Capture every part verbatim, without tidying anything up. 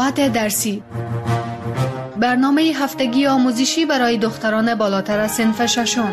ساعت درسی، برنامه هفتگی آموزشی برای دختران بالاتر از صنف ششم.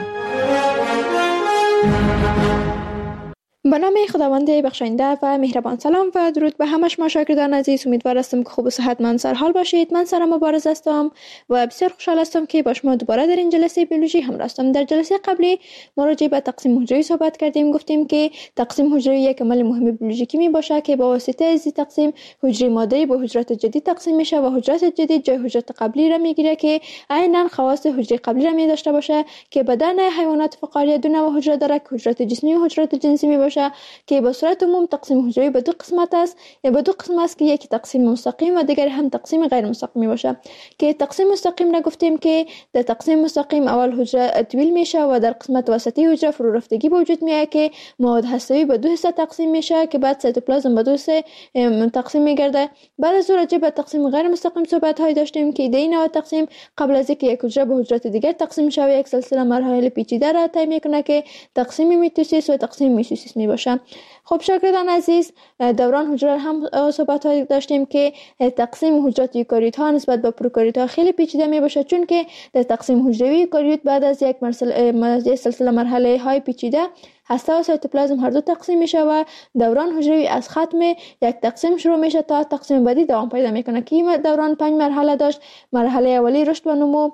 به نام خداوند بخشاینده و مهربان. سلام و درود به همه شما شاگردان عزیز. امیدوار هستم که خوب و صحتمند سر حال باشید. من سارا مبارز هستم و بسیار خوشحال هستم که با شما دوباره در این جلسه بیولوژی همراه هستم. در جلسه قبلی ما راجع به تقسیم حجره صحبت کردیم. گفتیم که تقسیم حجره یک عمل مهم بیولوژیکی می باشه که با واسطه از تقسیم حجره ماده‌ای به حجرات جدید تقسیم میشه و حجرات جدید جای حجرات قبلی را میگیره که عیناً خواص حجره قبلی را می داشته باشه که بدن حیوانات فقاریه دو نوع حجره داره که حجرات جسمی و حجرات جنسی می باشه که به صورت عموم تقسیم حجره به دو قسمت است. یا به دو قسم است که یکی تقسیم مستقیم و دیگری هم تقسیم غیر مستقیم باشه. که تقسیم مستقیم را گفتیم که در تقسیم مستقیم اول حجره طویل میشه و در قسمت وسطی حجره فرو رفتگی به وجود میاد که مواد هسته‌ای به دو حصه تقسیم میشه که بعد سایتوپلازم به دو حصه تقسیم میگرده. بعد از اون راجع به تقسیم غیر مستقیم صحبت های داشتیم که در این نوع تقسیم قبل از اینکه یک حجره به حجرات دیگر تقسیم شه یک سلسله مراحل پیچیده را طی میکنه که تقسیم میتوسیس و تقسیم میتوسیس میباشه. خب شاگردان عزیز، دوران حجره هم صحبت های داشتیم که تقسیم حجرات یوکاریوت ها نسبت به پروکاریوت ها خیلی پیچیده می باشه، چون که در تقسیم حجره یوکاریوت بعد از یک مرحله سلسله مرحله های پیچیده هسته و سایتوپلازم هر دو تقسیم میشه و دوران حجروی از ختم یک تقسیم شروع میشه تا تقسیم بعدی دوام پیدا میکنه که این دوران پنج مرحله داشت. مرحله اولی رشد و نمو،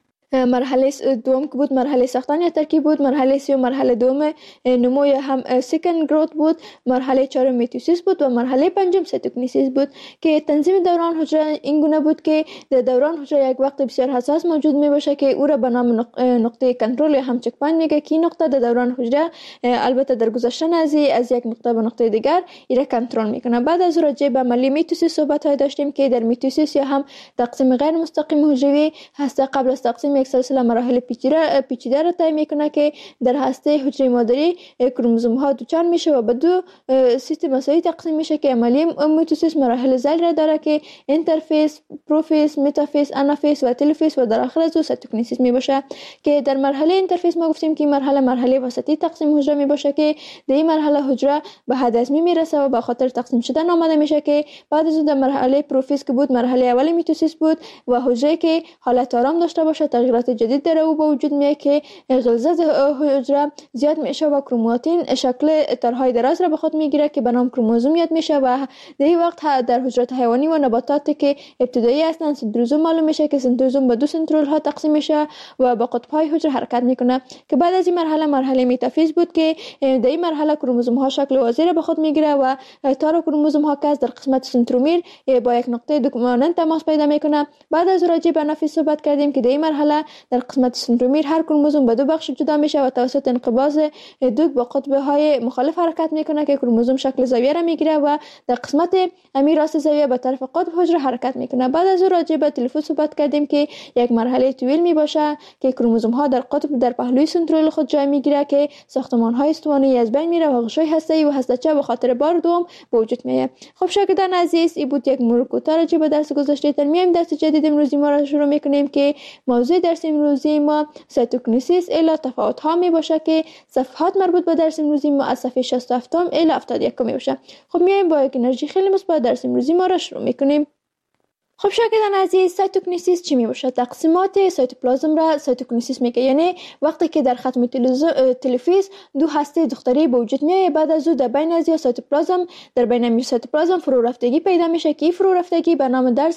مرحله دوم که بود مرحله ساختن یا ترکیب بود، مرحله سوم مرحله دوم نمو یا هم سیکند گروت بود، مرحله چهارم میتوسیس بود و مرحله پنجم سایتوکینیسیس بود. که تنظیم دوران حجره این گونه بود که در دوران حجره یک وقت بسیار حساس موجود می باشه که او را به نام نقطه کنترل یا هم چک پوینت میگه که این نقطه در دوران حجره البته در گذشتن از از یک نقطه به نقطه دیگر ایره کنترل میکنه. بعد از راجع به عملی میتوسیس صحبت های داشتیم که در میتوسیس یا هم تقسیم غیر مستقیم حجروی هسته قبل از تقسیم یک سلسله مراحل پیچیده پیچیده را طی میکنه که در هسته حجره مادری کروموزوم ها دوچار میشه و به دو سیستم مساوی تقسیم میشه که عملی میتوسیس مراحل ذیل را داره که اینترفیس، پروفیس، متافیس، آنافیس و تلوفیس و در آخر از او سایتوکینیسیس می باشه. که در مرحله اینترفیس ما گفتیم که مرحله مرحله وسطی تقسیم حجره می باشه که در این مرحله حجره به حد هضمی میرسه و به خاطر تقسیم شدن آماده میشه که بعد از اون در مرحله پروفیس که بود مرحله اولی میتوسیس بود و حجره که حالت آرام داشته باشه تغییرات جدید در او به وجود میاد که غلظت حجره زیاد میشه و کروماتین شکل ترهای دراز را به خود میگیره که به نام کروموزوم یاد میشه و در این وقت در حجرات حیوانی و نباتات که ابتدایی هستند سنتروزوم معلوم میشه که سنتروزوم به دو سنترول ها تقسیم میشه و با قطب های حجره حرکت میکنه. که بعد از این مرحله مرحله متافیز بود که در این مرحله کروموزوم ها شکل وازی را به خود میگیره و تار کروموزوم ها که در قسمت سنترومیر با یک نقطه دوماننت تماس پیدا میکنه. بعد از راجع به آنافیز صحبت کردیم که در این مرحله در قسمت سنترومیر هر کروموزوم به دو بخش جدا میشه و توسط انقباض دوگ با قطب های مخالف حرکت میکنه که کروموزوم شکل زاویه را میگیره و در قسمت امیر راست زاویه به طرف قطب حجره حرکت میکنه. بعد از اون راجع به تلفوز صحبت کردیم که یک مرحله طویل می باشه که کروموزوم ها در قطب در پهلوی سنترول خود جای میگیره که ساختمان های استوانه‌ای از بین میره و غشای هسته‌ای و هسته‌چه به خاطر بار دوم به وجود میاد. خب شاگردان عزیز، این بود یک مرور کوتاه راجع به درس گذشته. در میایم درس جدید امروزی ما را شروع میکنیم که موضوع درس امروزی ما سایتوکینیسیس الی تفاوت ها می باشه که صفحات مربوط به درس امروزی ما از صفحه شصت و هفت الی هفتاد و یک می باشه. خب میایم با یک انرژی خیلی مثبت درس امروزی ما را شروع میکنیم. خب شاگردان عزیز، سایتوکینیسیس چی می باشه؟ تقسیمات سایتوپلازم را سایتوکینیسیس میگه. یعنی وقتی که در ختم تلفیز دو هسته دختری به وجود میاد، بعد از او در بین از سایتوپلازم در بین سایتوپلازم فرو رفتگی پیدا میشه که فرو رفتگی به نام درس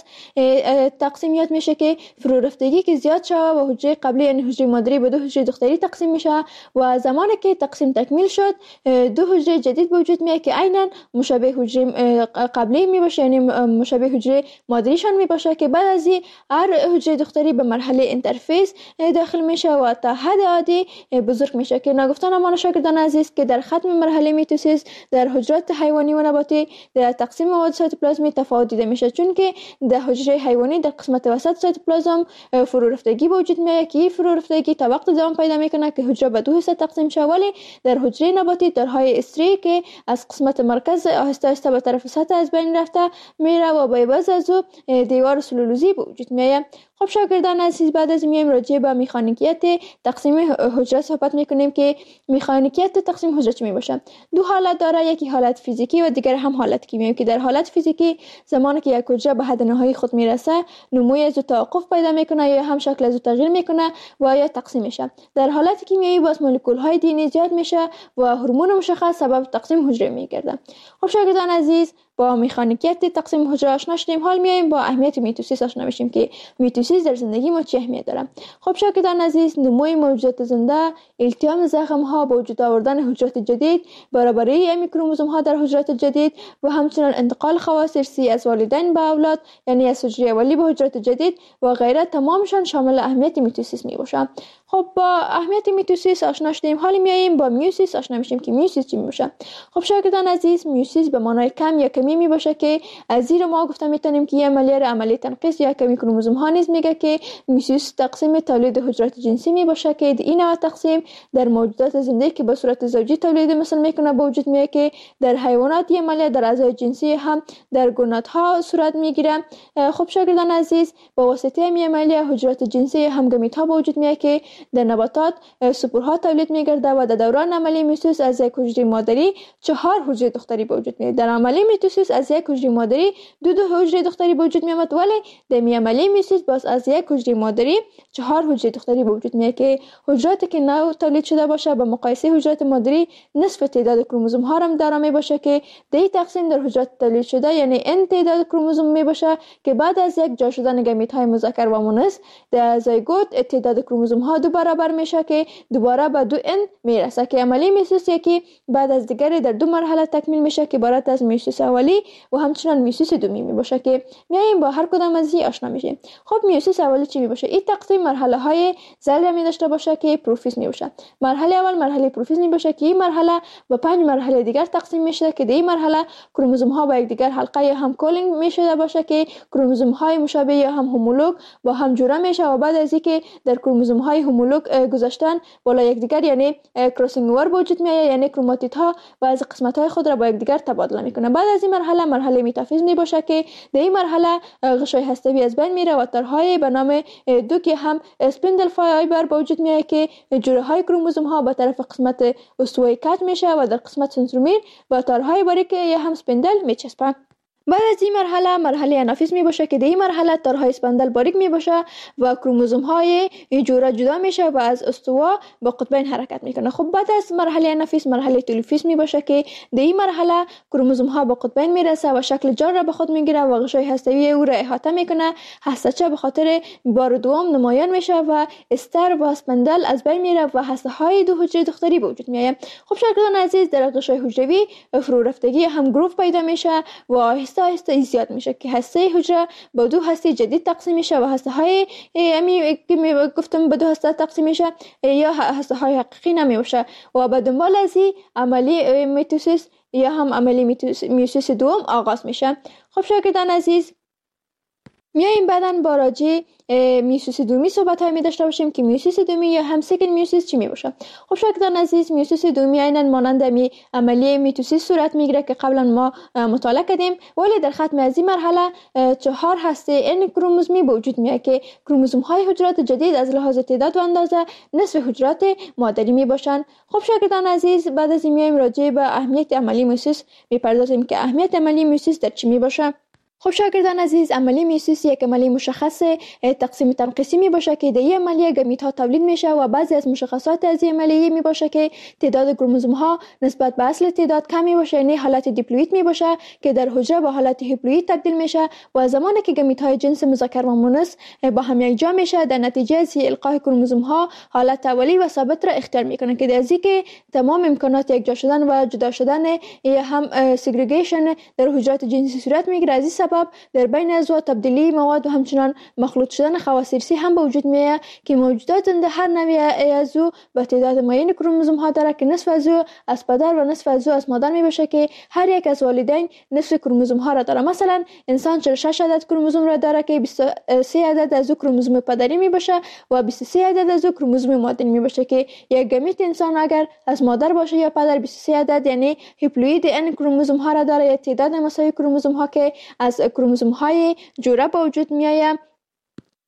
تقسیم یاد میشه که فرو رفتگی که زیاد شوه و حجره قبلی یعنی حجره مادری به دو حجره دختری تقسیم میشه و زمانی که تقسیم تکمیل شد دو حجره جدید به وجود میاد که عیناً مشابه حجره قبلی می باشه، یعنی مشابه حجره مادریشان می باشه که بعد از این هر حجره دختری به مرحله اینترفیس داخل میشه و تا حد عادی بزرگ میشه. که نگفتن امان شاگردان عزیز که در ختم مرحله میتوسیس در حجرات حیوانی و نباتی در تقسیم مواد سایتوپلازمی تفاوت دیده میشه، چون که در حجره حیوانی در قسمت وسط سایتوپلازم فرو رفتگی به وجود میاد که فرو رفتگی تا وقت دوام پیدا میکنه که حجره به دو حصه تقسیم شه، ولی در حجره نباتی درهای استری که از قسمت مرکز آهسته آهسته به طرف سطح از بین رفته میره و با عوض از او دیوار سلولوزی به وجود میاد. خب شاگردان عزیز، بعد از میایم راجع به مکانیکیت تقسیم حجره صحبت میکنیم که مکانیکیت تقسیم حجره چی میباشه. دو حالت داره، یکی حالت فیزیکی و دیگر هم حالت کیمیایی، که در حالت فیزیکی زمانی که یک حجره به حد نهایی خود میرسه نموی از توقف پیدا میکنه یا هم شکل از تغییر میکنه و یا تقسیم میشه. در حالت کیمیایی باز مولکول های دی ان ای زیاد میشه و هورمون مشخص سبب تقسیم حجره میگرده. خب شاگردان عزیز، با مکانیکیت تقسیم حجره آشنا شدیم. حال میایم با اهمیت میتوسیس آشنا بشیم که میتوسیس در زندگی ما چه اهمیت داره. خب شاگردان عزیز، نموی موجودات زنده، التیام زخم ها، به وجود آوردن حجرات جدید، برابری امی کروموزوم ها در حجرات جدید و همچنین انتقال خواص ارثی از والدین به اولاد، یعنی از حجره اولی به حجرات جدید و غیره، تمامشان شامل اهمیت میتوسیس میباشه. خب با اهمیت میتوسیس آشنا شدیم. حالا میایم با میوسیس آشنا میشیم که میوسیس چی میباشه. خب شاگردان عزیز، میوسیس به معنای کم یا کمی میباشه که از زیر ما گفته میتونیم که یه عملیه را عملیه تنقیص یا کمی کروموزوم ها نیز میگه که میوسیس تقسیم تولید حجرات جنسی میباشه که این نوع تقسیم در موجودات زنده که به صورت زوجی تولید مثل میکنه به وجود میاد، که در حیوانات یه عملیه در اعضای جنسی هم در گوناتها صورت میگیره. خب شاگردان عزیز، با واسطه این عملیه حجرات جنسی هم گمیت ها به وجود میاد که در نباتات سپورها تولید میگرده و در دوران عملیه میتوسیس از یک حجره مادری چهار حجره دختری به وجود میاد. در عملیه میتوسیس از یک حجره مادری دو دو حجره دختری به وجود میاد، ولی در عملیه میتوسیس باز از یک حجره مادری چهار حجره دختری به وجود میاد که حجراتی که نو تولید شده باشه به مقایسه حجرات مادری نصف تعداد کروموزوم ها هم داره میباشه، که دی تقسیم در حجرات تولید شده یعنی ان تعداد کروموزوم میباشه که بعد از یک جا شدن گمیت های مذکر و مؤنث در زایگوت تعداد کروموزوم ها دو برابر میشه که دوباره به دو ان میرسه، که عملیه میتوسیس یکی بعد از دیگری در دو مرحله تکمیل میشه که عبارت از میوسیس اولی و همچنین میوسیس دومی میباشه که میایم با هر کدام از این آشنا میشیم. خب میوسیس اولی چی میباشه؟ این تقسیم مرحله های ذره می داشته باشه که پروفیز میباشه. مرحله اول مرحله پروفیز میباشه که این مرحله به پنج مرحله دیگر تقسیم میشه که در این مرحله کروموزوم ها با یک دیگر حلقه یا هم کولینگ میشه باشه که کروموزوم های مشابه یا هم هومولوگ با هم جوره میشه و بعد از اینکه در کروموزوم های هومولوگ گذاشتن بالا یک دیگر یعنی کراسینگ اوور به وجود میاد، یعنی کروماتید ها بعضی قسمت های خود را با یک دیگر تبادله میکنه. بعد از این مرحله مرحله میتافیز میباشه که در این مرحله غشای هسته‌ای از بین میره و تارهای به نام دو که هم اسپندل فایبر به وجود میاد که جوره های کروموزوم ها به طرف قسمت استوایی کج میشه و در قسمت سنترومیر با تارهای باریک یا هم اسپندل میچسبه. بعد از این مرحله مرحله انافیز می باشه که در این مرحله تارهای اسپندل باریک می باشه و کروموزوم های جوره جدا میشه و از استوا با قطبین حرکت میکنه. خب بعد از مرحله انافیز مرحله تلوفیز می باشه که در این مرحله کروموزوم ها با قطبین میرسه و شکل جان را به خود میگیره و غشای هسته‌ای او را احاطه میکنه. هسته‌چه به خاطر بار دوم نمایان میشه و استر و اسپندل از بین میره و هسته های دو حجره دختری به وجود میاد. خب شاگردان عزیز، در غشای حجروی فرو رفتگی هم گروف پیدا میشه و آهسته زیاد میشه که هسته حجره با دو هسته جدید تقسیم میشه و هسته های امی که گفتم به دو هسته تقسیم میشه یا هسته های حقیقی نمیشه و به دنبال از این عملی میتوسیس یا هم عملی میوسیس دوم آغاز میشه. خب شاگردان عزیز، میایم بعدن با راجع میوسیس دومی صحبت های می داشته باشیم که میوسیس دومی یا هم سکند میوسیس چی می باشه. خب شاگردان عزیز، میوسیس دومی عیناً مانند می عملیه میتوسیس صورت میگیره که قبلا ما مطالعه کردیم، ولی در ختم از این مرحله چهار هسته ان کروموزومی به وجود میاد که کروموزوم های حجرات جدید از لحاظ تعداد و اندازه نصف حجرات مادری می باشن. خب شاگردان عزیز، بعد از این میایم راجع به اهمیت عملی میوسیس میپردازیم که اهمیت عملی میوسیس در چی می باشه. خب شاگردان عزیز، عملی میوسیس یک عملی مشخص تقسیم تنقیصی می باشه که در این عملیه گمیت ها تولید میشه و بعضی از مشخصات از این عملیه می باشه که تعداد کروموزوم ها نسبت به اصل تعداد کم می باشه، یعنی حالت دیپلوید می باشه که در حجره به حالت هیپلوید تبدیل میشه و زمانی که گمیت های جنس مذکر و مؤنث با هم یکجا میشه در نتیجه از القای کروموزوم ها حالت اولی و ثابت را اختیار میکنه که در ازی که تمام امکانات یکجا شدن و جدا شدن یا هم سگریگیشن در حجرات جنسی صورت میگیره. از این سبب در بین اعضا تبدیلی مواد و همچنان مخلوط شدن خواص ارثی هم به وجود میاد که موجودات زنده هر نوع اعضا به تعداد معین کروموزوم ها داره که نصف از او از پدر و نصف از او از مادر می باشه که هر یک از والدین نصف کروموزوم ها را داره. مثلا انسان چهل و شش عدد کروموزوم را داره که بیست و سه عدد از او کروموزوم پدری می باشه و بیست و سه عدد از او کروموزوم مادری می باشه که یک گمیت انسان اگر از مادر باشه یا پدر بیست و سه عدد یعنی هیپلوید ان کروموزوم ها را داره یا تعداد مساوی کروموزوم ها که از کروموزوم های جوره با وجود می آید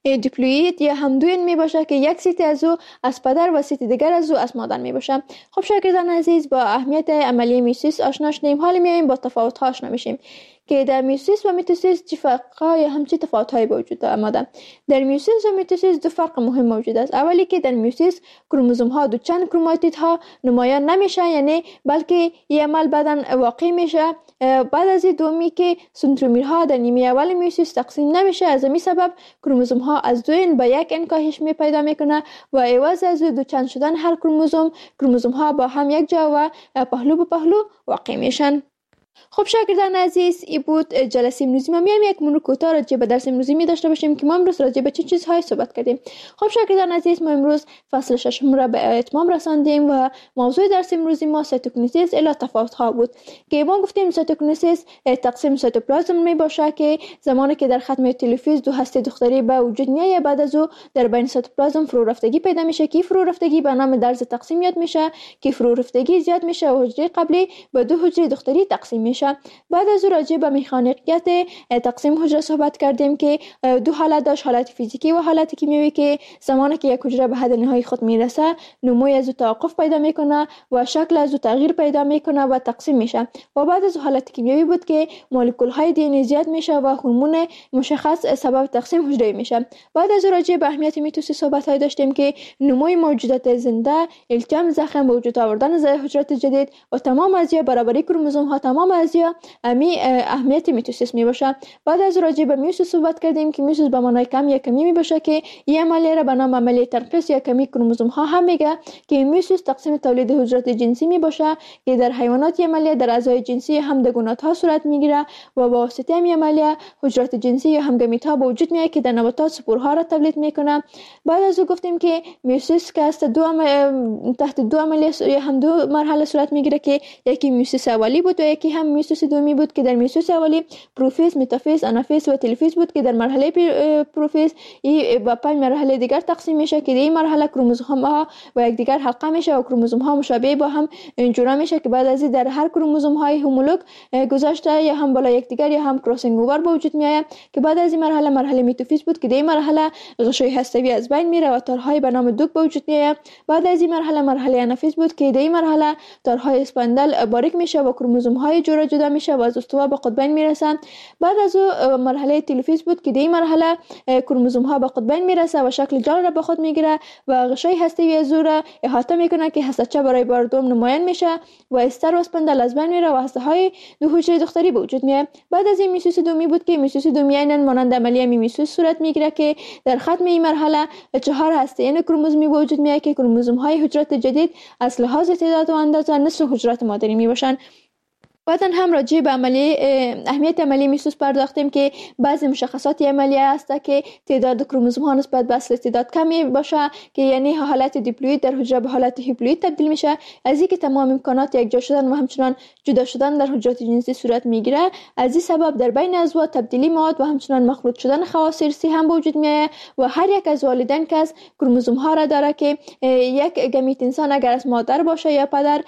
دیپلوید یا همدوین می باشه که یک سیت از او از پدر و سیت دیگر از او از مادر می باشه. خب شاگردان عزیز، با اهمیت عملی میوسیس آشنا شدیم. حالا میایم با تفاوت ها آشنا میشیم که در میوسیس و میتوسیس چه فرق‌ها یا همچی تفاوت‌هایی وجود دارد. در میوسیس و میتوسیس دو فرق مهم موجود است. اولی که در میوسیس کروموزوم‌ها دو چند کروماتیدها نمایان نمیشه، یعنی بلکه این عمل بعداً واقع میشه. بعد از دومی که سنترومیرها در نیمه اول میوسیس تقسیم نمیشه، از همین سبب کروموزوم‌ها از دو این به یک این کاهش می پیدا میکنه و عوض از دو چند شدن هر کروموزوم، کروموزوم‌ها با هم یک جا و پهلو به پهلو واقع میشن. خب شاگردان عزیز، این بود جلسه امروزی ما. میایم یک مرور کوتاه راجع به درس امروزی می داشته باشیم که ما امروز راجع به چه چیزهای صحبت کردیم. خب شاگردان عزیز، ما امروز فصل ششم را به اتمام رساندیم و موضوع درس امروزی ما سایتوکینیزیس الی تفاوت ها بود که ما گفتیم سایتوکینیزیس تقسیم سایتوپلازم می باشه که زمانی که در ختم تلوفیز دو هسته دختری به وجود میاد، بعد از او در بین سایتوپلازم فرو رفتگی پیدا میشه که فرو رفتگی به نام درز تقسیم یاد میشه که فرو رفتگی زیاد میشه و حجره قبلی به دو حجره دختری تقسیم میشه. بعد از راجع به مکانیکیت تقسیم حجره صحبت کردیم که دو حالت داشت، حالت فیزیکی و حالت کیمیایی، که زمانی که یک حجره به حد نهایی خود میرسه نموی از او توقف پیدا میکنه و شکل از او تغییر پیدا میکنه و تقسیم میشه. و بعد از حالت کیمیایی بود که مولکول های دی ان ای زیاد میشه و هورمون مشخص سبب تقسیم حجره میشه. بعد از راجع به اهمیت میتوسیس صحبت های داشتیم که نموی موجودات زنده، التیام زخم، به وجود آوردن حجرات جدید و تمام ازیا برابری کروموزوم ها، تمام ازیا امی اهمیت میتوسیس می باشه. بعد از راجع به میوسیس صحبت کردیم که میوسیس به معنای کم یا کمی می باشه که این عملیه را به نام عملیه تنقیص یا کمی کروموزوم ها هم میگه که میوسیس تقسیم تولید حجرات جنسی می باشه که در حیوانات عملیه در اعضای جنسی همدگونات ها صورت میگیره و با واسطه این عملیه حجرات جنسی یا همگامیت ها به وجود میاد که در نباتات سپورها را تولید میکنه. بعد از او گفتیم که میوسیس که است دو عمل... تحت دو عملیه یا هم دو مرحله صورت میگیره که یکی میوسیس اولی بود و یکی هم میوسیس دومی بود که در میوسیس اولی پروفیز، متافیز، آنافیز و تلفیز بود که در مرحله پروفیز این با پنج مرحله دیگر تقسیم میشه که در این مرحله کروموزوم ها و یکدیگر حلقه میشه و کروموزوم ها مشابه با هم جورا میشه که بعد از این در هر کروموزوم های هومولوگ گذاشته یا هم بالا یکدیگر یا هم کراسینگ اوور به وجود میاد که بعد از این مرحله مرحله متافیز بود که در این مرحله غشای هسته‌ای از بین میره و تارهای به نام دوک به وجود میاد. بعد از این مرحله مرحله آنافیز بود که در این مرحله تارهای اسپاندل باریک میشه و کروموزوم های جورا جدا میشه و از استوا به قطبین میرسن. بعد از او مرحله تلفیز بود که در این مرحله کروموزوم ها به قطبین میرسه و شکل جال را به خود میگیره و غشای هسته‌ای از او را احاطه میکنه که هسته‌چه برای بار دوم نمایان میشه و استر و اسپاندل از بین میره و هسته های دو حجره دختری به وجود میاد. بعد از این میوسیس دومی بود که میوسیس دومی عیناً مانند عملیه میوسیس صورت میگیره که در ختم این مرحله چهار هسته این کروموزومی به وجود میاد که کروموزوم های حجرات جدید از لحاظ تعداد و اندازه نصف حجرات مادری میباشن. بعدن هم راجع به عملیه اهمیت عملیه میوسیس پرداختیم که بعضی مشخصات عملیه است که تعداد کروموزوم ها نسبت به اصل تعداد کمی باشه که یعنی حالت دیپلوید در حجره به حالت هیپلوید تبدیل میشه. از اینکه تمام امکانات یکجا شدن و همچنان جدا شدن در حجرات جنسی صورت میگیره، از این سبب در بین اعضا تبدیلی مواد و همچنان مخلوط شدن خواص ارثی هم به وجود میاد و هر یک از والدین که از کروموزوم ها را داره که یک گمیت انسان اگر از مادر باشه یا پدر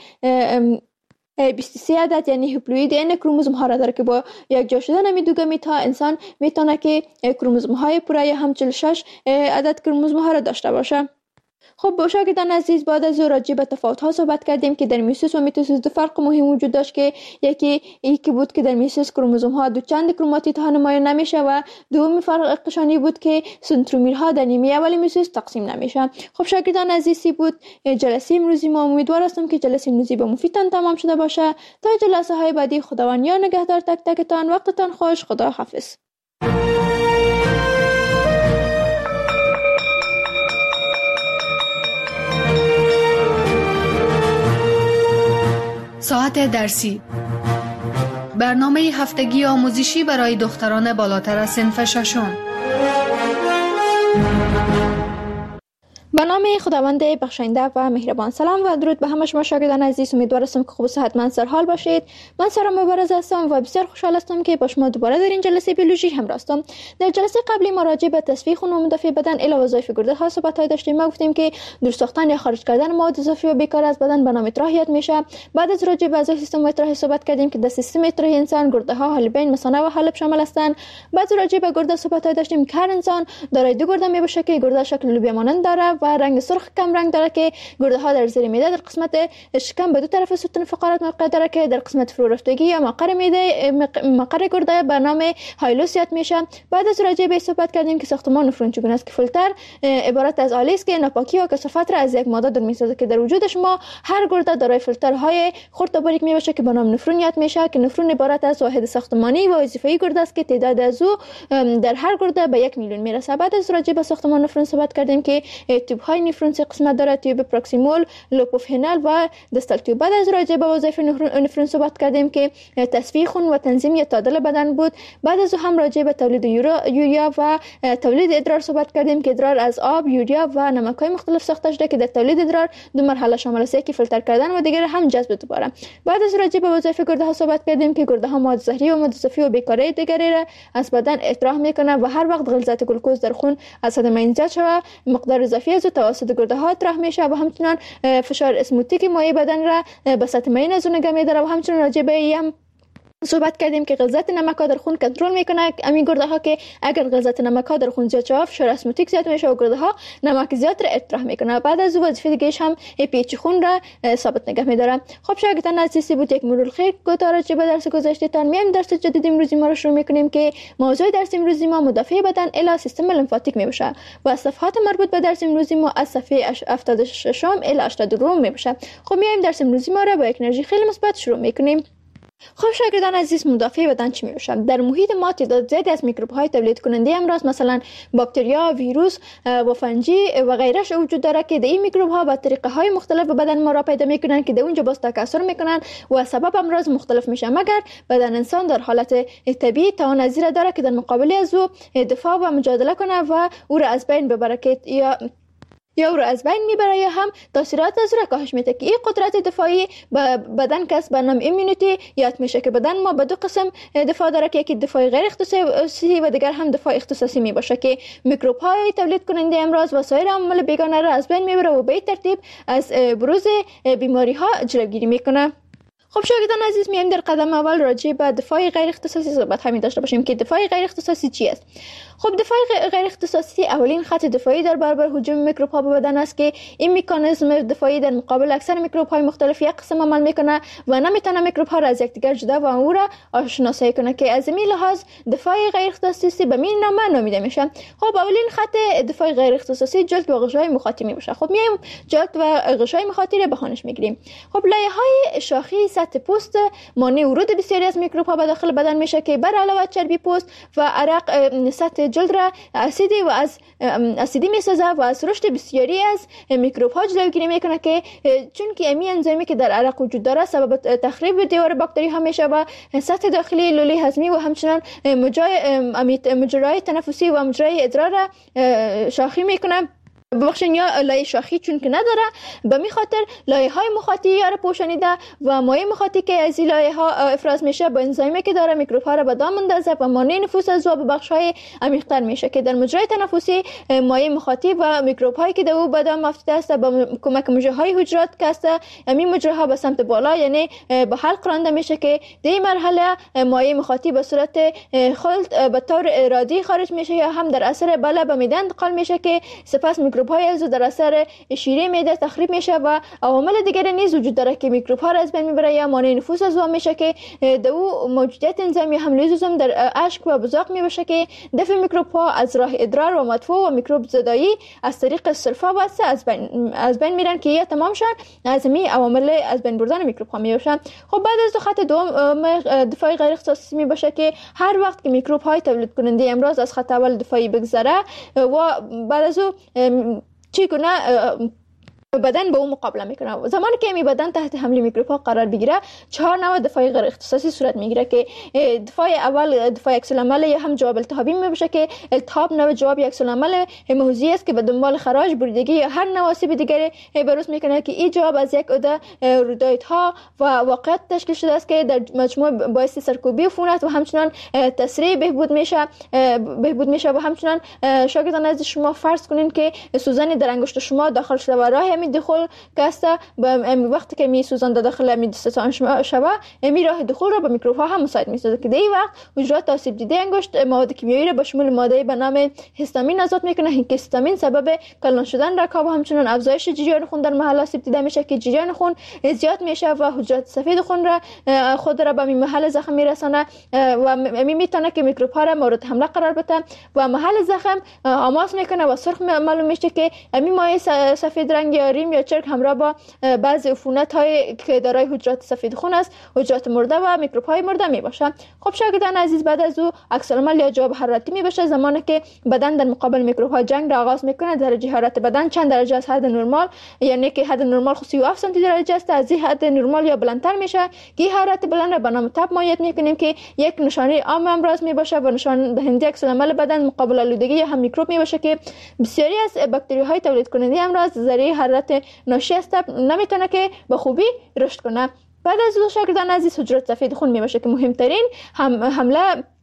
بیست و سه عدد یعنی هیپلوید این کروموزوم ها را داره که با یک جا شدن امی دو گمیت ها انسان میتونه که کروموزوم های پوره یا هم چهل و شش عدد کروموزوم ها را داشته باشه. خب با شاگردان عزیز، بعد از راجع به تفاوت ها صحبت کردیم که در میوسیس و میتوسیس دو فرق مهم وجود داشت که یکی یکی بود که در میوسیس کروموزوم ها دو چند کروماتید ها نمایان نمیشه و دومی فرقشانی بود که سنترومیرها در نیمه اول میوسیس تقسیم نمیشه. خب شاگردان عزیزی بود جلسه امروزی ما. امیدوار هستم که جلسه امروزی به مفیدتان تمام شده باشه. تا جلسه های بعدی خداوند یار نگهدار تک تکتان. وقتتان خوش. خدا حافظ. ساعت درسی، برنامه هفتگی آموزشی برای دختران بالاتر از صنف ششم. به به نام خداوند بخشنده و مهربان. سلام و درود به همه شما شاگردان عزیز. امیدوار هستم که خوب و صحتمند سر حال باشید. من سارا مبارز هستم و بسیار خوشحال هستم که با شما دوباره در این جلسه بیولوژی همراه هستم. در جلسه قبلی ما راجع به تصفیه خون و مدافع بدن الی وظایف گرده ها صحبت داشتیم. ما گفتیم که دور ساختن یا خارج کردن مواد اضافی و بیکار از بدن به نام اطراحیات میشه. بعد از راجع به اعضای سیستم اطراحی صحبت کردیم که در سیستم اطراحی انسان گرده ها، حالبین، مثانه و حالب شامل هستند. بعد راجع به گرده صحبت داشتیم که هر انسان دارای دو گرده میباشه که گرده شکل لوبیا مانند داره و رنگ سرخ کم رنگ داره که گرده ها در زیر معده در قسمت شکم به دو طرف ستون فقرات موقع داره که در قسمت فرو رفتگی یا مقر معده مقر گرده به نام هایلوس یاد میشه. بعد از راجع به صحبت کردیم که ساختمان نفرون چگونه است که فیلتر عبارت از آلی است که ناپاکی و کثافت را از یک ماده دور میسازه که در وجود شما هر گرده دارای فیلترهای خرد و باریک میباشه که به نام نفرون یاد میشه که نفرون عبارت از واحد ساختمانی و وظیفه‌ای گرده است که تعداد از او در هر گرده به یک میلیون میرسه. بعد از راجع به ساختمان نفرون صحبت کردیم که تیوب های نفرون سه قسمت داره: تیوب پروکسیمال، لوپوفینال و دستال تیوب. بعد از راجع به وظایف نفرون صحبت کردیم که تصفیه خون و تنظیم یا تعادل بدن بود. بعد از هم راجع به تولید یوریا و تولید ادرار صحبت کردیم که ادرار از آب، یوریا و نمک‌های مختلف ساخته شده که در تولید ادرار دو مرحله شامل است: یکی فیلتر کردن و دیگر هم جذب دوباره. بعد از راجع به وظایف گرده ها صحبت کردیم که گرده ها مواد زهری و مواد اضافی و بیکاری دیگری را از بدن اطراح میکنه و هر وقت غلظت گلوکوز در خون از حد معین زیاد شود مقدار اضافی از توسط گرده ها اطراح میشه و همچنین فشار اسموتیک مایع بدن را به سطح معین از اون نگه میداره و همچنین راجع به هم صحبت کردیم که غلظت نمک ها در خون کنترل میکنه. همین گرده ها که اگر غلظت نمک ها در خون زیاد شود فشار اسموتیک زیاد میشه و گرده ها نمک زیاد را اطراح میکنه. بعد از وظیفه دیگه‌اش هم پیچ خون را ثابت نگه میداره. خب شاگردان عزیز، بود یک مرور خیر گذار چه به درس گذشته تان میایم درس جدید امروزی ما رو شروع میکنیم که موضوع درس امروزی ما مدافع بدن الی سیستم لمفاتیک میباشه و صفحات مربوط به درس امروزی ما از صفحه هفتاد و شش الی هشتاد و دو میباشه. خب میایم درس امروزی ما رو با یک انرژی خیلی مثبت شروع میکنیم. خب شاگردان عزیز، مدافع بدن چی میشه؟ در محیط ما تعداد زیادی از میکروب های تولید کننده امراض مثلا باکتریا، ویروس و فنجی و غیرش وجود داره که این میکروب ها با طریقه های مختلف به بدن ما را پیدا میکنن که در اونجا باز تکثر میکنن و سبب امراض مختلف میشه، مگر بدن انسان در حالت طبیعی توان از این داره که در مقابل از او دفاع و مجادله کنه و او را از بین ببره که یا یا او را از بین میبره یا هم تاثیرات از را کاهش میده که این قدرت دفاعی به بدن کس به نام ایمونیتی یاد میشه که بدن ما به دو قسم دفاع داره که یکی دفاع غیر اختصاصی و دیگر هم دفاع اختصاصی میباشه که میکروب های تولید کننده امراض و سایر عوامل بیگانه را از بین میبره و به این ترتیب از بروز بیماری ها جلوگیری میکنه. خب شاگردان عزیز، میایم در قدم اول راجع به دفاع غیر اختصاصی صحبت همین داشته باشیم که دفاع غیر اختصاصی چی است. خب دفاع غیر اختصاصی اولین خط دفاعی در برابر هجوم میکروب ها به بدن است که این مکانیزم دفاعی در مقابل اکثر میکروب های مختلف یک قسم عمل میکنه و نمیتونه میکروب ها را از یکدیگر جدا و او را آشناسایی کنه که از این لحاظ دفاع غیر اختصاصی به این نام نامیده میشه. خب اولین خط دفاع غیر اختصاصی جلد و غشای مخاطی میشه. خب میایم جلد و غشای مخاطی را بهانش میگیریم. خب لایه های شاخی سطح پوست مانع ورود بسیاری از میکروب ها به داخل بدن میشه که بر علاوه چربی پوست و عرق سطح جلد را اسیدی و از اسیدی میسازه و از رشد بسیاری از میکروب ها جلوگیری میکنه که چون که امی انزیمی که در عرق وجود داره سبب تخریب دیوار باکتری ها میشه و سطح داخلی لوله هضمی و همچنان مجرای تنفسی و مجرای ادرار را شاخی میکنه. ببخشید یا لایه شاخی چون که نداره، به می خاطر لایه های مخاطی یا را پوشانیده و مایع مخاطی که از این لایه ها افراز میشه با انزیمی که داره میکروب ها را به دام اندازه و مانع نفوذ از او به بخش های عمیق‌تر میشه که در مجرای تنفسی مایع مخاطی و میکروب هایی که در او به دام افتاده است با کمک مجره های حجرات که است همین مجره ها به سمت بالا یعنی به حلق رانده میشه که در این مرحله مایع مخاطی به صورت خلط به طور ارادی خارج میشه یا هم در اثر بالا به معده انتقال میشه که سپس میکروب های از در اثر شیره معده تخریب میشه و عوامل دیگری نیز وجود داره که میکروب ها را از بین میبره یا مانع نفوذ از او میشه که در او موجودیت انزیم یا هم لیزوزوم در اشک و بزاق میباشه که دفع میکروب ها از راه ادرار و مدفوع و میکروب زدایی از طریق صرفه واسه از بین از بین میرن که یا تمام شن از می عوامل از بین بردن میکروب ها میباشن. خب بعد از خط دوم دفاع غیر اختصاصی میباشه که هر وقت که میکروب های تولید کننده امراض از خط اول دفاعی بگذره و بعد از او چگونه بدن به اون مقابله میکنه. زمانی که می بدن تحت حمله میکروب ها قرار بگیره، چهار نوع دفاع غیر اختصاصی صورت میگیره که دفاع اول دفاع عکس العمل یا هم جواب التهابی میباشه که التهاب نوع جواب عکس العمل محوزی است که به دنبال خراش، بریدگی یا هر نوع آسیب دیگری بروز میکنه که این جواب از یک عده رویدادها و واقعیت تشکیل شده است که در مجموع باعث سرکوبی عفونت و همچنان تسریع بهبود میشه بهبود میشه و همچنان شاگردان از شما فرض کنین که سوزن در انگشت شما داخل شده و راه می دخول کاسته به وقتی که می سوزن داخل می دستان شما می راه دخول را به میکروب ها هم مساعد میسازه که در این وقت حجرات آسیب دیده انگشت مواد کیمیایی را به شمول ماده به نام هیستامین آزاد میکنه که هیستامین سبب کلان شدن رکاب و همچنان افزایش جریان خون در محل آسیب دیده میشه که جریان خون زیاد میشه و حجرات سفید خون را خود را به محل زخم میرسانه و می میتونه که میکروب ها را مورد حمله قرار بده و محل زخم آماس میکنه و سرخ معلوم میشه که می مایع سفید رنگ یا ریم یا چرک همراه با بعضی عفونت های که دارای حجرات سفید خون است، حجرات مرده و میکروب های مرده می باشه. خب شاگردان عزیز، بعد از او عکس العمل یا جواب حرارتی می باشه زمانی که بدن در مقابل میکروب ها جنگ را آغاز میکنه. درجه حرارت بدن چند درجه از حد نرمال، یعنی که حد نرمال خود سی و هفت سانتی درجه است، از این حد نرمال یا بلندتر میشه که حرارت بلند را به نام تب مایعات میکنیم که یک نشانه عام امراض می باشه و نشان دهنده عکس العمل بدن مقابل آلودگی یا هم میکروب می باشه که بسیاری از باکتری های تولید کننده امراض ذریعه حرارت ناشی از تب نمیتونه که به خوبی رشد کنه. بعد از او شاگردان عزیز حجرات سفید خون می باشه که مهمترین هم حمله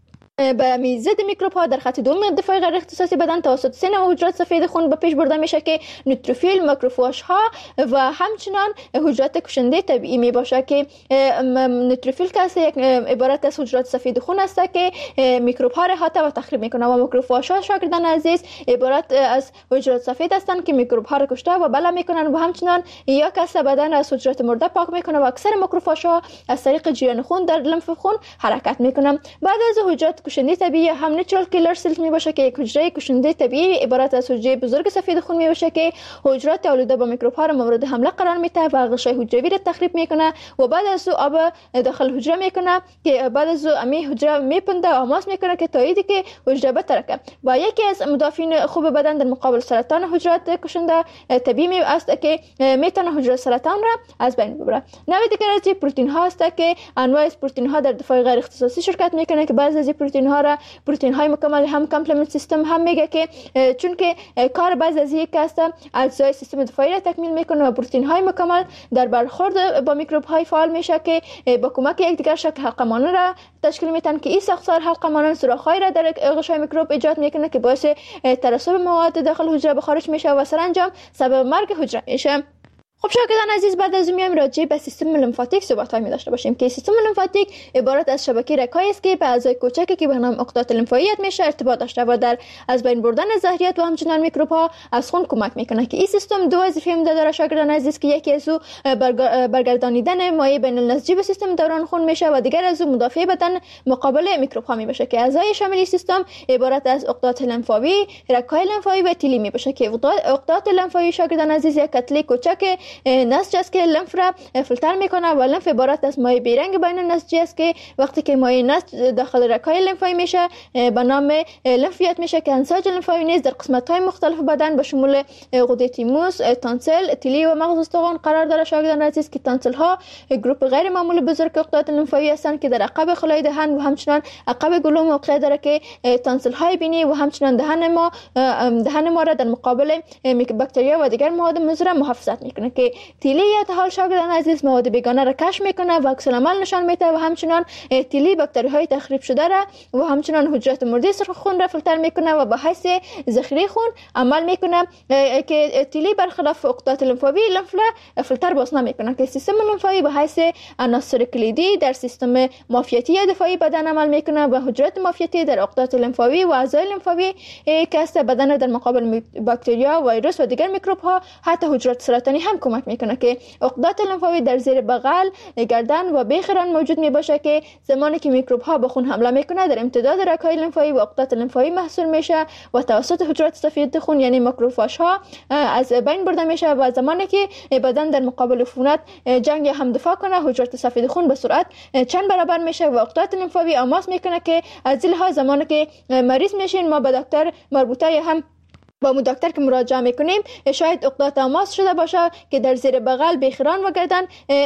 به میزد میکروب ها در خط دوم دفاع غیر اختصاصی بدن توسط سه نوع حجرات سفید خون به پیش برده میشه که نوتروفیل، ماکروفاژ ها و همچنان حجرات کشنده طبیعی می باشه که نوتروفیل که یک عبارت از حجرات سفید خون است که میکروب ها را احاطه و تخریب میکنه و ماکروفاژ ها شاگردان عزیز عبارت از حجرات سفید هستند که میکروب ها را کشته و بلا میکنن و همچنان یا کس بدن از حجرات مرده پاک میکنه و اکثر ماکروفاژ ها از طریق جریان خون در لمف خون حرکت میکنن. بعد از حجرات کشنده طبیعی هم نیچرال کیلر سلز می باشه که یک حجره کشنده طبیعی عبارت از حجره بزرگ سفید خون می باشه که حجرات آلوده با میکروب ها را مورد حمله قرار میده و غشای حجروی را تخریب میکنه و بعد از او آب داخل حجره میکنه که بعد از او امی حجره میپنده و آماس میکنه که تاییدی که حجره بترکه و یکی از مدافعین خوب بدن در مقابل سرطان حجرات کشنده طبیعی است که میتونه حجره سرطان را از بین ببره. نوع دیگر از پروتئین ها است که انواع از پروتئین ها در دفاع غیر اختصاصی شرکت میکنه که بعضی از پروتئین ها را پروتئین های مکمل هم کامپلمنت سیستم هم میگه که چون که کار بعضی از یک است اجزای سیستم دفاعی را تکمیل میکنه و پروتئین های مکمل در برخورد با میکروب های فعال میشه که با کمک یکدیگر شکل حلقه مانند را تشکیل میدن که این ساختار حلقه مانند سوراخ‌های را در غشای میکروب ایجاد میکنه که باعث ترسب مواد داخل حجره به خارج میشه و سرانجام سبب مرگ حجره میشه. خب شاگردان عزیز، بعد از میایم راجع به سیستم لمفاتیک صحبت‌های می داشته باشیم که سیستم لمفاتیک عبارت از شبکه رگ‌هایی است که به اعضای کوچکی که به نام عقدات لمفاوی میشه ارتباط داشته و در از بین بردن زهریات و همچنان میکروب‌ها از خون کمک میکنه که این سیستم دو وظیفه عمده داره شاگردان عزیز که یکی از او برگردانیدن مایع بین النسجی به سیستم دوران خون میشه و دیگر از او مدافع بدن مقابل میکروب‌ها می باشه که اعضای شامل سیستم عبارت از عقدات لمفاوی، رگ‌های لمفاوی و تیلی می باشه که عقدات لمفاوی شاگردان عزیز یک کتله کوچک نسج است که لمف را فیلتر میکنه و لمف عبارت از مایع بیرنگ بین النسجی است که وقتی که مایع نسج داخل رگ‌های لمفاوی میشه به نام لمفیات میشه که انساج لمفاوی نیز در قسمت‌های مختلف بدن به شمول غده تیموس، تانسل، تیلی و مغز استخوان قرار داره شاگردان عزیز که تانسل ها گروپ غیر معمولی بزرگ عقدات لمفاوی هستند که در عقب خلای دهن و همچنان عقب گلو موقع داره که تانسل های بینی و همچنان دهن ما دهن ما را در مقابل باکتریا و دیگر مواد مضر محافظت میکنه که تیلی یا حال شاگردان عزیز مواد بیگانه را کشف میکنه و عکس العمل نشان میده و همچنان تیلی باکتری های تخریب شده را و همچنان حجرات مرده سرخ خون را فیلتر میکنه و به حیث ذخیره خون عمل میکنه که تیلی برخلاف عقدات لمفاوی لمف را فیلتر باز نمیکنه که سیستم لمفاوی به حیث عناصر کلیدی در سیستم معافیتی دفاعی بدن عمل میکنه و حجرات معافیتی در عقدات لمفاوی و اعضای لمفاوی که است بدن در مقابل باکتریا، ویروس و دیگر میکروب ها حتی حجرات سرطانی هم کمک میکنه که عقدات لمفاوی در زیر بغل، گردن و بیخران موجود می باشه که زمانی که میکروب ها به خون حمله میکنه در امتداد رگ‌های لمفاوی و عقدات لمفاوی محصول میشه و توسط حجرات سفید خون یعنی ماکروفاژ ها از بین برده میشه و زمانی که بدن در مقابل عفونت جنگ هم دفاع کنه حجرات سفید خون به سرعت چند برابر میشه و عقدات لمفاوی آماس میکنه که از این لحاظ زمانی که مریض میشین ما به دکتر مربوطه هم با مو دکتر که مراجعه میکنیم شاید عقده تماس شده باشه که در زیر بغل، بیخران و گردن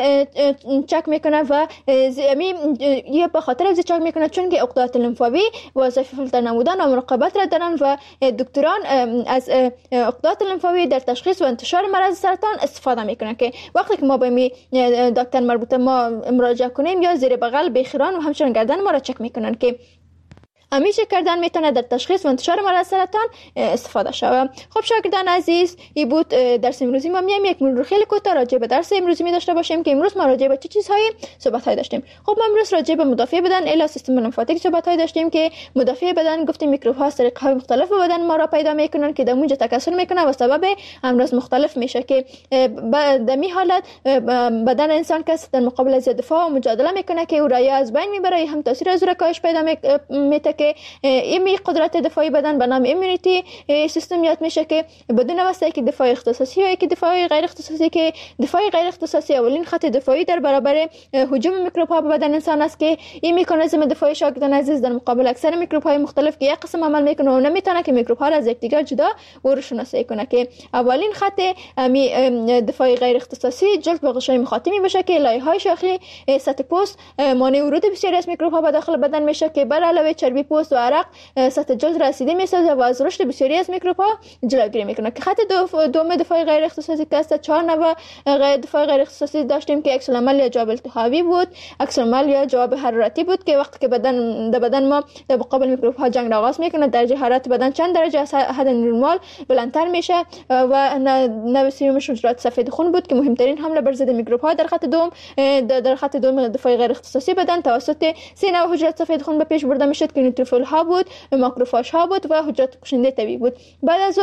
چک میکنه و زمین یه به خاطر از چک میکنه چون که عقدات لنفاوی وظیفه فیلتر نمودن و مراقبت را دارن و دکتران از عقدات لنفاوی در تشخیص و انتشار مرض سرطان استفاده میکنه که وقتی که ما به می دکتر مربوطه ما مراجعه کنیم یا زیر بغل، بیخران و همچنین گردن ما را چک میکنن که همیشه کردن میتونه در تشخیص و انتشار مرض سرطان استفاده شود. خب شاگردان عزیز، این بود درس امروزی ما. میایم یک مرور خیلی کوتاه راجع به درس امروزی می داشته باشیم که امروز ما راجع به چه چیزهایی صحبت های داشتیم. خب ما امروز راجع به مدافع بدن الی سیستم لمفاتیک صحبت های داشتیم که مدافع بدن گفتیم میکروب ها طریق های مختلف به بدن ما را پیدا میکنن که در اونجا تکثر میکنه و سبب امراض مختلف میشه که در می حالت بدن انسان کس در مقابل از دفاع و مجادله میکنه که او را یا از بین میبره، هم تاثیر از کاهش پیدا میته که این قدرت دفاعی بدن به نام ایمونیتی سیستم یاد میشه که بدون واسطه که دفاع اختصاصی یا که دفاع غیر اختصاصی که دفاع غیر اختصاصی اولین خط دفاعی در برابر هجوم میکروب ها به بدن انسان است که این مکانیزم دفاعی شاگردان عزیز در مقابل اکثر میکروب های مختلف که یک قسم عمل میکنه و نمیتونه که میکروب ها را از یکدیگر جدا و رو شناسایی کنه که اولین خط می دفاع غیر اختصاصی جلد به غشای مخاطی باشه که لایه های شاخی سطح پوست مانع ورود بسیاری از میکروب ها به داخل بدن میشه که بر علاوه چربی پوست و عرق سطح جلد رسیده میسازه و از رشد بسیاری از میکروب ها جلوگیری میکنه که خط دو دوم دفاع غیر اختصاصی که است چهار نوع غیر دفاع غیر اختصاصی داشتیم که عکس العمل یا جواب التهابی بود، عکس العمل یا جواب حرارتی بود که وقتی که بدن در بدن ما در مقابل میکروب ها جنگ آغاز میکنه درجه حرارت بدن چند درجه از حد نرمال بلندتر میشه و نوع سومش حجرات سفید خون بود که مهمترین حمله بر ضد میکروب ها در خط دوم در خط دوم دفاع غیر اختصاصی بدن توسط سه نوع حجرات سفید خون به پیش برده میشد که نیوتروفیل ها بود، ماکروفاژ ها بود و حجرات کشنده طبیعی بود. بعد از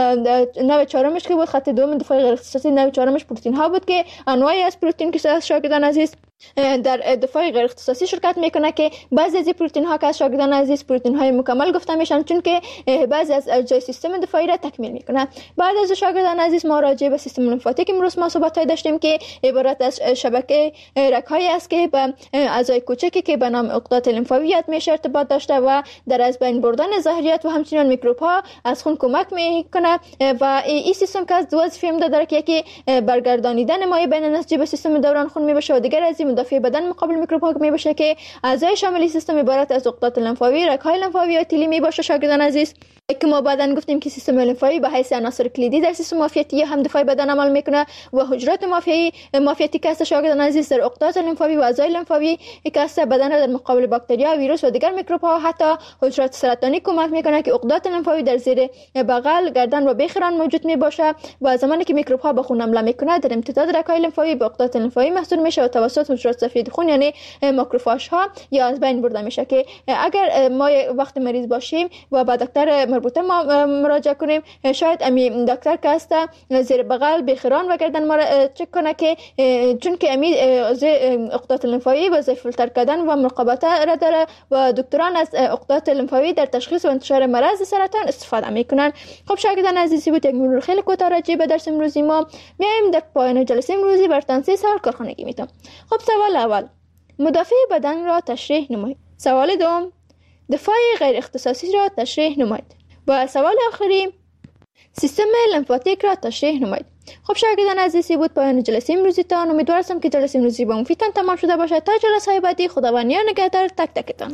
نوع چهارمش که بود خط دوم دفاع غیر اختصاصی، نوع چهارمش پروتئین ها بود که انواعی از پروتئین که شاگردان عزیز در دفاع غیر اختصاصی شرکت میکنه که بعضی از پروتئین ها که شاگردان عزیز پروتئین های مکمل گفته میشن چون که بعضی از اجزای سیستم دفاعی را تکمیل میکنه. بعد از شاگردان عزیز ما راجع به سیستم لمفاتیک امروز ما صحبت داشتیم که عبارت از شبکه رگ‌هایی است که به اعضای کوچکی که به نام عقدات لمفاوی میشه ارتباط داشته و در از بین بردن زهریات و همچنین میکروب ها از خون کمک میکنه و این سیستم که از دو وظیفه داره که یکی برگردانیدن مایع بین نسجی به سیستم دوران خون میبشه و دیگر از مدافع بدن مقابل میکروب ها میبشه که اعضای شامل سیستم عبارت از عقدات لمفاوی، رگ‌های لمفاوی و تیلی میباشه. شاگردان عزیز که ما بعدن گفتیم که سیستم لمفاوی به حیث عناصر کلیدی در سیستم معافیتی هم دفاعی بدن عمل میکنه و حجرات معافیتی معافیتی که است شاگردان عزیز در عقدات لمفاوی و اعضای لمفاوی که است بدن را در مقابل باکتریا، ویروس و دیگر میکروب ها حتی حجرات سرطانی کمک میکنه که عقدات لمفاوی در زیر بغل، گردن و بیخران موجود میباشه و زمانی که میکروب ها به خون حمله میکنه در امتداد رگ‌های لمفاوی به عقدات لمفاوی محصول میشه و توسط حجرات سفید خون یعنی ماکروفاژ ها یا از بین برده میشه که اگر ما وقت مریض باشیم و با دکتر مربوطه ما مراجعه کنیم شاید امی دکتر که است زیر بغل، بیخران و گردن ما را چک کنه که چون که امی عقدات لمفاوی وظیفه فیلتر کردن و مراقبت را داره و دکتران از عقدات لمفاوی در تشخیص و انتشار مرض سرطان استفاده میکنن. خب شاگردان عزیزی بود یک مرور خیلی کوتاه راجع به درس امروزی ما. میایم در پایان جلسه امروزی براتون سه سوال کارخانگی میتونم. خب سوال اول، مدافع بدن را تشریح نمایید. سوال دوم، دفاع غیر اختصاصی را تشریح نمایید. و سوال آخری، سیستم لمفاتیک را تشریح نمایید. خب شاگردان عزیزی بود پایان جلسه امروزی تان. امیدوارم که جلسه امروزی با مفیدتان تمام شده باشد. تا جلسه بعدی خداوند نگهدار تک تکتان.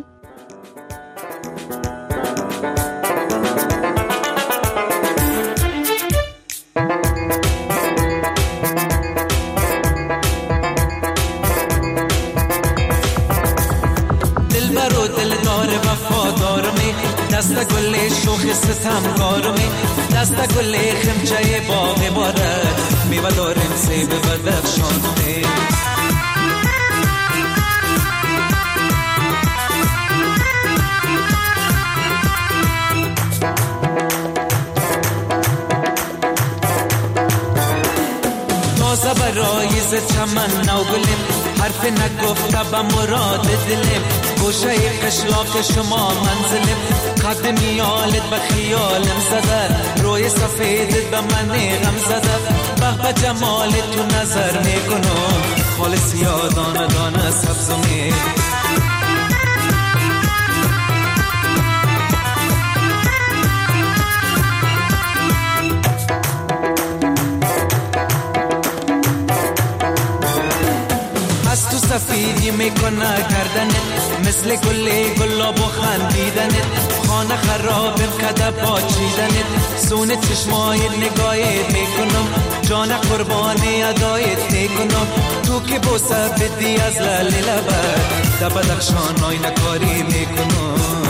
دست گل شوخ ستمگارمی دست گل خمچه باغ بارد میوه داریم سیب و درخشانه تازه برای ز چمن نو گلیم حرف نگفته به مراد دلیم گوشه قشلاق شما منزلیم قد میالت به خیالم زده روی سفیدت به من غم زده به به جمالت تو نظر میکنم خالص یادانه دانه سبزمی سفیدی میکنه گردنت، مثل گل گلاب و خندیدنت، خانه خرابم کده با چیدنت، سون چشمای نگاهت میکنم، جان قربانی ادایت میکنم، تو که بوسه بدی از لال لبت، دبدخشان آینه کاری میکنم.